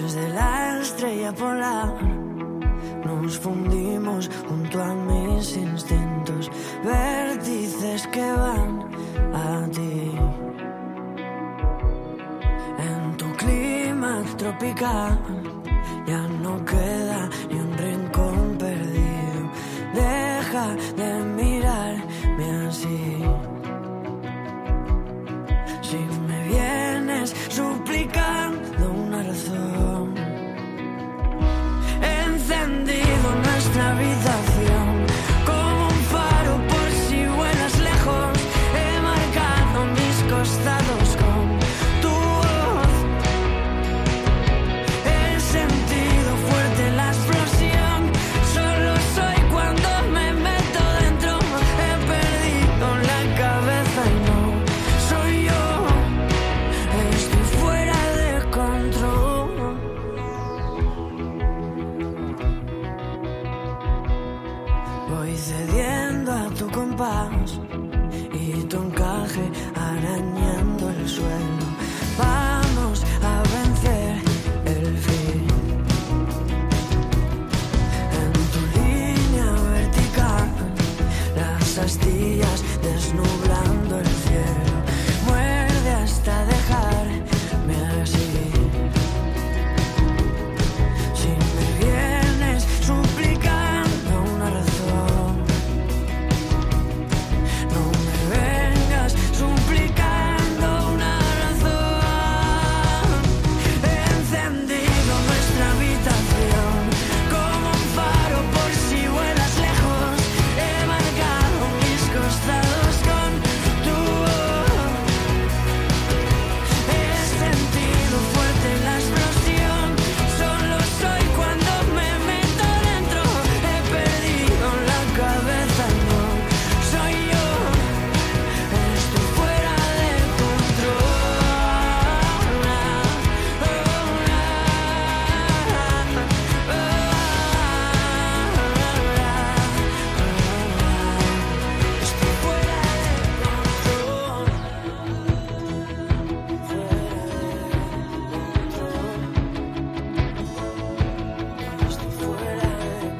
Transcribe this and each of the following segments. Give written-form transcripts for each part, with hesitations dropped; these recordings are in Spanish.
desde la estrella polar. Nos fundimos junto a mis instintos, vértices que van a ti. En tu clima tropical ya no queda ni un rincón perdido. Deja de mirarme así. Si me vienes suplicando una razón, he encendido nuestra habitación como un faro por si vuelas lejos. He marcado mis costados con tu voz. He sentido fuerte la explosión. Solo soy cuando me meto dentro. He perdido la cabeza y no soy yo. Estoy fuera de control. Voy cediendo a tu compás y tu encaje arañando el suelo. Vamos a vencer el fin. En tu línea vertical, las astillas desnublando el cielo. Muerde hasta dejarme así. Si me vienes suplicando una razón, no me vengas suplicando una razón. He encendido nuestra habitación como un faro por si vuelas lejos. He marcado mis costados con tu voz. He sentido fuerte la explosión. Solo soy cuando me meto dentro. He perdido la cabeza, no soy yo. Estoy fuera de control. Estoy fuera de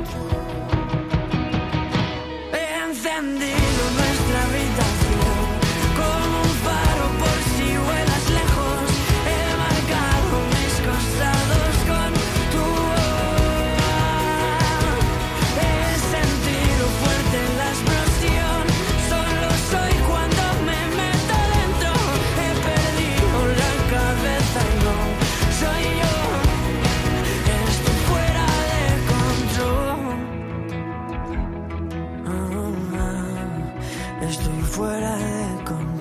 control. He encendido nuestra habitación como un faro por si vuelas lejos. He marcado mis costados con tu voz. He sentido fuerte la explosión. Solo soy cuando me meto dentro. He perdido la cabeza y no soy yo. Estoy fuera de control. Estoy fuera de control.